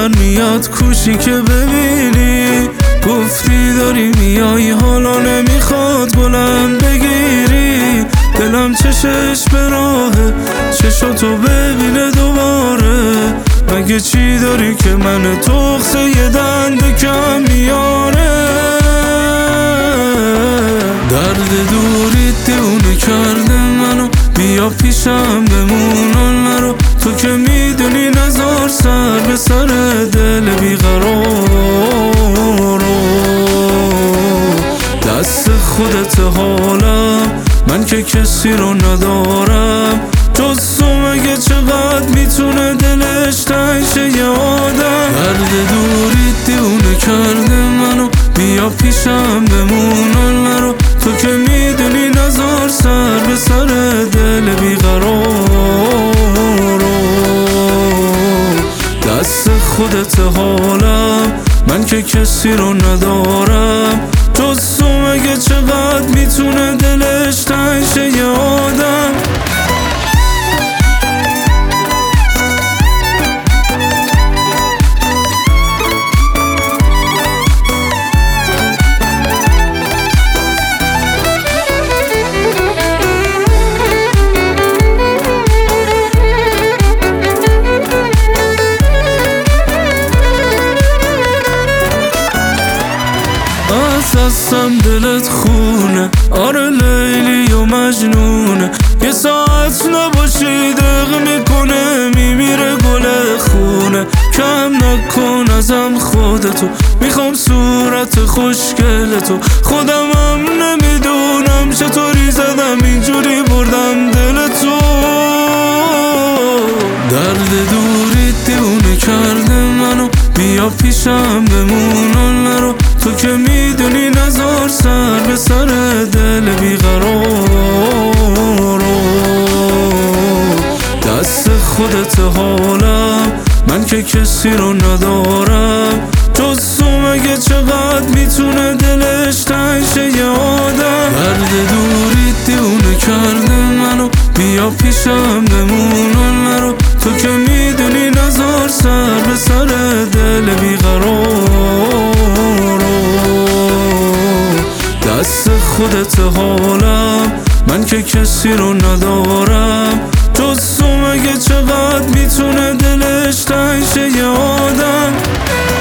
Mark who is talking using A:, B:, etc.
A: در میاد کوشی که ببینی، گفتی داری میای حالا نمیخواد بلند بگیری. دلم چشش به راهه چشاتو ببینه دوباره، مگه چی داری که من تخصه یه دنده کم میاره. درد دوری دیونه کرده منو، بیا پیشم بمونن نرو، تو که میدونی نزار سر به سر دل بیقرارو. دست خودت حالم، من که کسی رو ندارم جز تو، مگه چقدر میتونه دلش تنگ شه یه آدم. درد دوری دیونه کرده منو، بیا پیشم بمونن نرو، تو که میدونی نزار سر به سر دل بیقرارو. دست خودت حالم، من که کسی رو ندارم جز تو، مگه چقدر میتونه دلش تنگ شه یه آدم. دستم دلت خونه، آره لیلی و مجنونه، یه ساعت نباشی دق میکنه میمیره گل خونه. کم نکن ازم خودتو، میخوام صورت خوشگلتو، خودمم نمیدونم چطوری زدم اینجوری بردم دلتو. درد دوری دیونه کرده منو، بیا پیشم بمونن نرو، تو که میدونی نزار سر به سر دل بیقرارو. دست خودت حالم، من که کسی رو ندارم جز تو، مگه چقدر میتونه دلش تنگ شه یه آدم. درد دوری دیونه کرده منو، بیا پیشم بمونن نرو، تو که میدونی نزار سر به سر دل بیقرارو. دست خودت حالم، من که کسی رو ندارم جز تو، مگه چقدر میتونه دلش تنگ شه یه آدم.